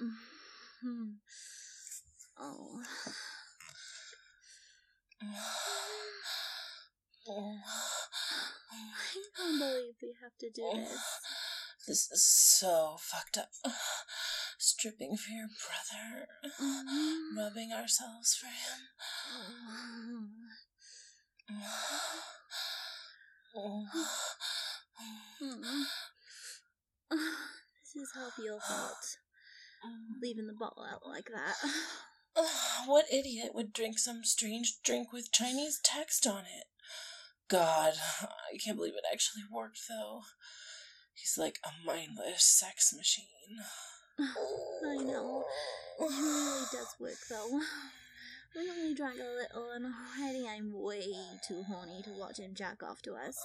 Oh. I can't believe we have to do this. This is so fucked up. Stripping for your brother. Rubbing ourselves for him. This is how Theo felt. Leaving the bottle out like that. What idiot would drink some strange drink with Chinese text on it? God, I can't believe it actually worked, though. He's like a mindless sex machine. I know. It really does work, though. We only drank a little, and already I'm way too horny to watch him jack off to us.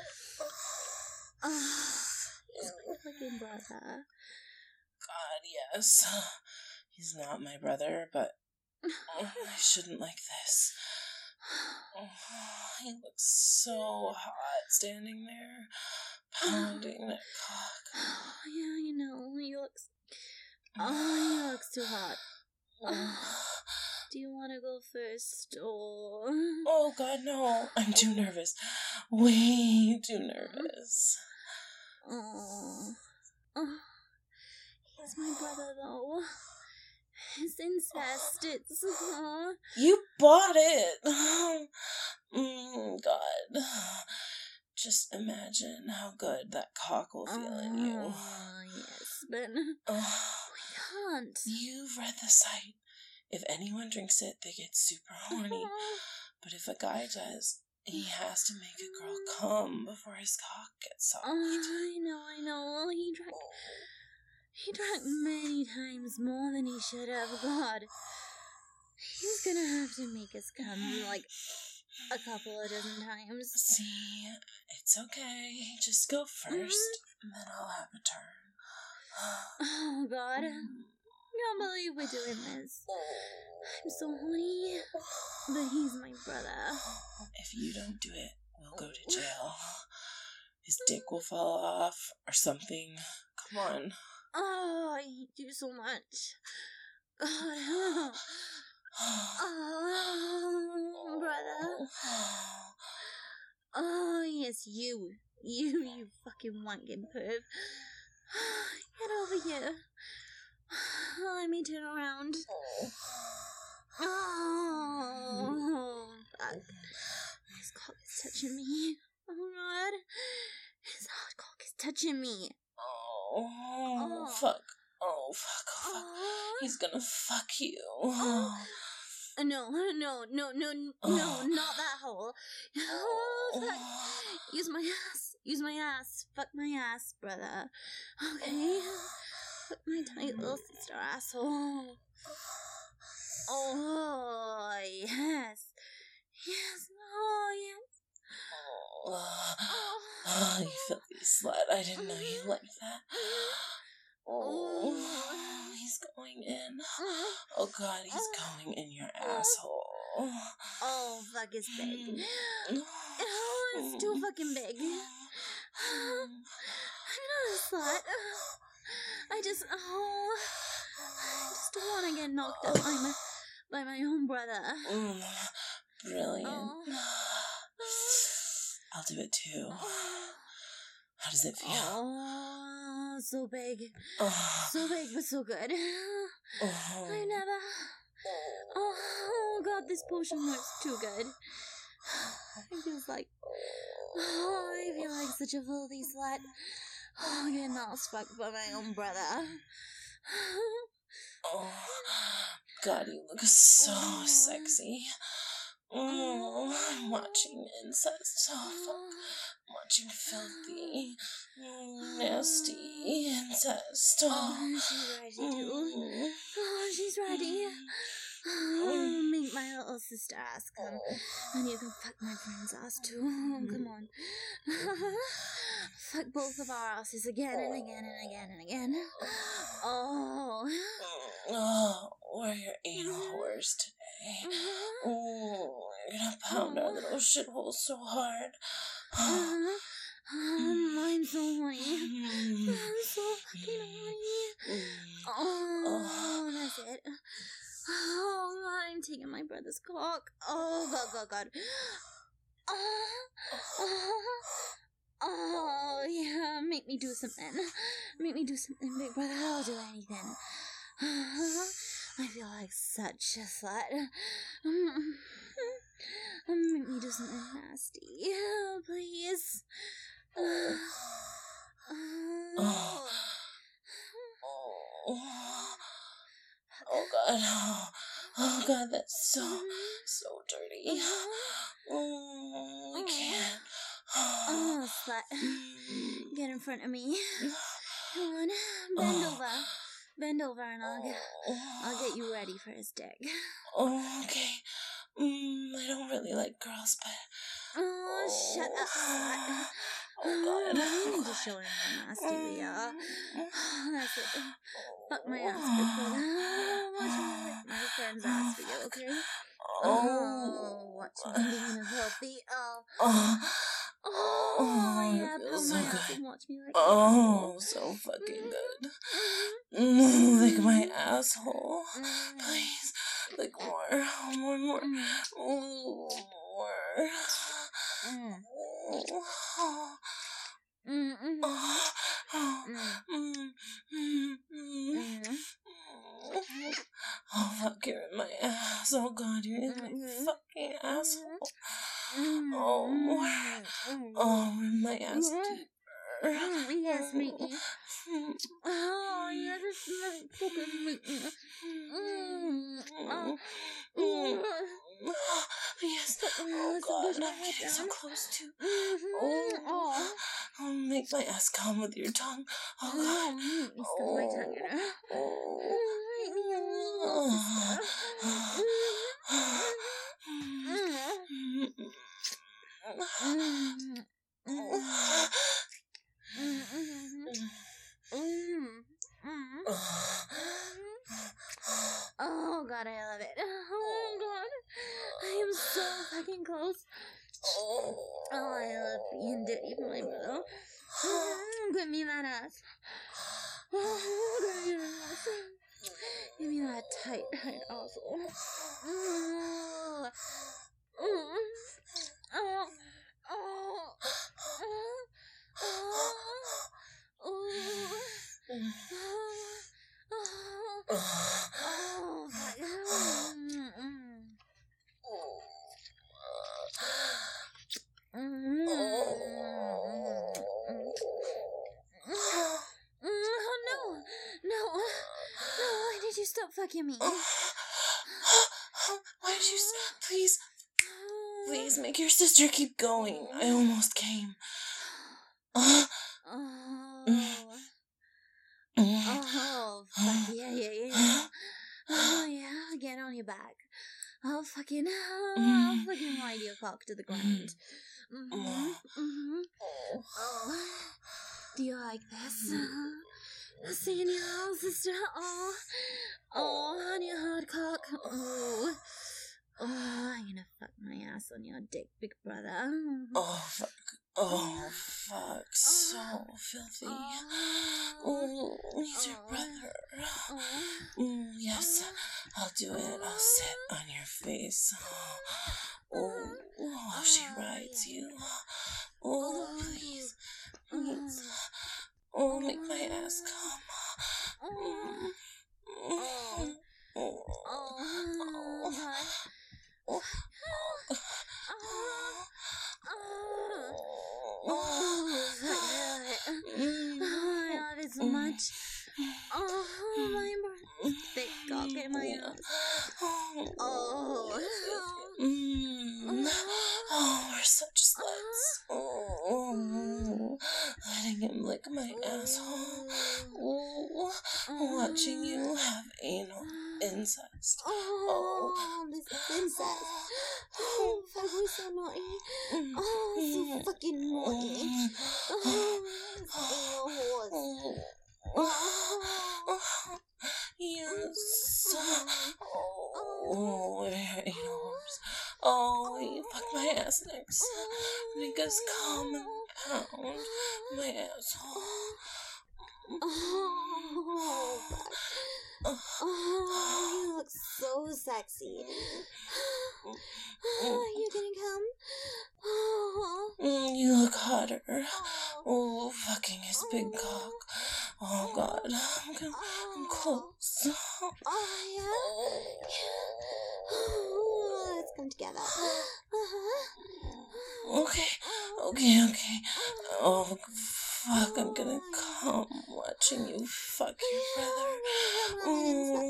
He's my fucking brother. God, yes. He's not my brother, but I shouldn't like this. He looks so hot standing there, pounding that cock. Yeah, I know. He looks too hot. Do you want to go first, or... Oh, God, no. I'm too nervous. Way too nervous. He's my brother, though. It's incest. It's... You bought it. God. Just imagine how good that cock will feel in you. Yes, but we can't. You've read the site. If anyone drinks it, they get super horny. But if a guy does, he has to make a girl come before his cock gets soft. I know. He drank many times more than he should have. God. He's gonna have to make us come, like, a couple of dozen times. See, it's okay. Just go first, and then I'll have a turn. Oh, God. I can't believe we're doing this. I'm so horny. But he's my brother. If you don't do it, we'll go to jail. His dick will fall off, or something. Come on. Oh, I hate you so much. God. Oh, brother. Oh, yes, you fucking wanking perv. Get over here. Let me turn around. Oh, fuck. His cock is touching me. Oh, God. His hard cock is touching me. Oh, fuck. Oh, fuck. He's gonna fuck you. No, not that hole. Oh, fuck. Use my ass. Fuck my ass, brother. Okay? Fuck my tiny little sister asshole. Oh, yes. Yes, oh, yes. Oh, you filthy slut. I didn't know you liked that. Oh, he's going in. Oh, God, he's going in your asshole. Oh, fuck, it's big. Oh, it's too fucking big. I'm not a slut. I just want to get knocked up by my own brother. Brilliant. I'll do it too. How does it feel? Oh, so big. So big, but so good. I never... Oh, God, this potion works too good. It feels like... Oh, I feel like such a filthy slut. Oh, getting all fucked by my own brother. Oh, God, you look so sexy. I'm watching incest. I'm watching filthy, nasty incest. She's ready too. Oh, she's ready. Make my little sister ass come, and you can fuck my friend's ass too. Come on. Fuck both of our asses again and again and again and again. Oh, we're your anal whores today. We're gonna pound our little shithole so hard. I'm so horny. I'm so fucking horny. brother's cock. Oh, God. Oh, yeah, make me do something. Make me do something, big brother. I'll do anything. I feel like such a slut. Make me do something nasty, please. Oh God. Oh God, that's so dirty. I can't. Oh, slut. Get in front of me. Come on, bend over. Bend over and I'll get you ready for his dick. Oh, okay. I don't really like girls, but... Oh, shut up, slut. Oh, God. You need to show him how nasty we are. That's it. Fuck my ass, big brother. Watch me lick my friend's ass for you, okay? Oh, watch me being a filthy. Oh, yeah, pump my ass and watch me lick it. Oh, so fucking good. Lick my asshole. Please. Lick more. More. More. Oh, fuck, you're in my ass. Oh, God, you're in my fucking asshole. Oh, more. Oh, in my ass deeper. Yes, matey. Oh, yeah, this is fucking matey. Yes. Oh, God, I'm getting so close to. Oh, make my ass come with your tongue. Oh, God. Stick my tongue in her. Oh, God, I love it. Oh, God. I am so fucking close. Oh, I love being dirty for my brother. Give me that ass. Oh, give me that ass. Give me that tight asshole. Why did you stop fucking me? Why did you stop? Please make your sister keep going. I almost came. Oh, fuck yeah. Oh, yeah, get on your back. I'll fucking ride your cock to the ground. Do you like this? Seeing your little sister? On your hard cock. I'm gonna fuck my ass on your dick, big brother. Oh, fuck. So filthy. Oh, he's your brother. Yes, I'll do it. I'll sit on your face. Oh, while she rides you. Oh, please. Oh, make my ass come. I love it so much. My breath, thick cock in my ass. We're such sluts. Letting him lick my asshole. Watching you have anal incest. This is incest. Oh, fuck, we're so naughty. So fucking naughty. Yes. Anals. You fuck my ass next. Make us come and pound my asshole. You look so sexy. You're gonna come? Oh. You look hotter. Oh, fucking his big cock. Oh, God. I'm close. Oh, yeah? Oh, let's come together. Okay. Oh, fuck, I'm gonna come watching you fuck your brother.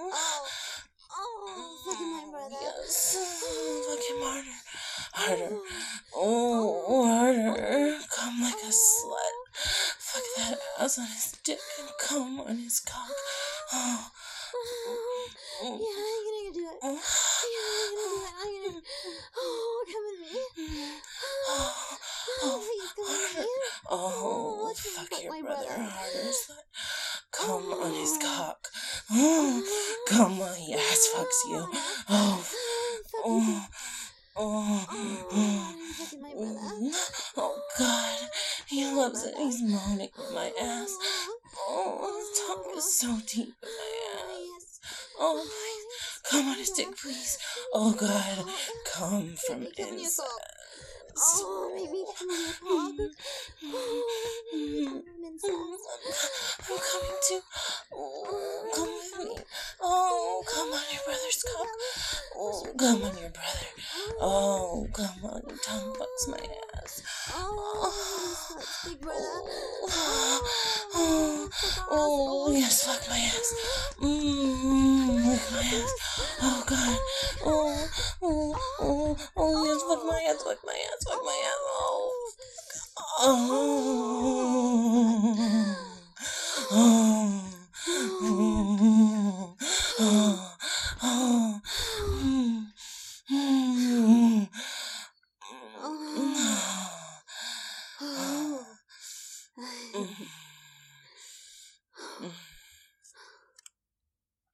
Fucking my brother. Yes. Fuck him harder. Oh, harder. Come like a slut. Fuck that ass on his dick and come on his cock. Oh. Yeah, you're gonna do it. I'm gonna. Oh, come with me. Please come with me. Oh, fuck your brother harder, slut. Come on his cock. Come on, he ass fucks you. My brother. Oh, God. He loves it. He's moaning with my ass. Oh, his tongue is so deep in my ass. Oh, please. Come on his dick, please. Oh, God. Come from inside. Oh, make me come on your cock. Come from inside. I'm coming too. Oh, come with me. Oh, come on your brother's cock. Oh, come on your brother. Oh, come on, your tongue fucks my ass. Big brother. Oh, yes, fuck my ass. Fuck my ass. Oh, God. Oh, yes, fuck my ass, fuck my ass, fuck my ass. Oh.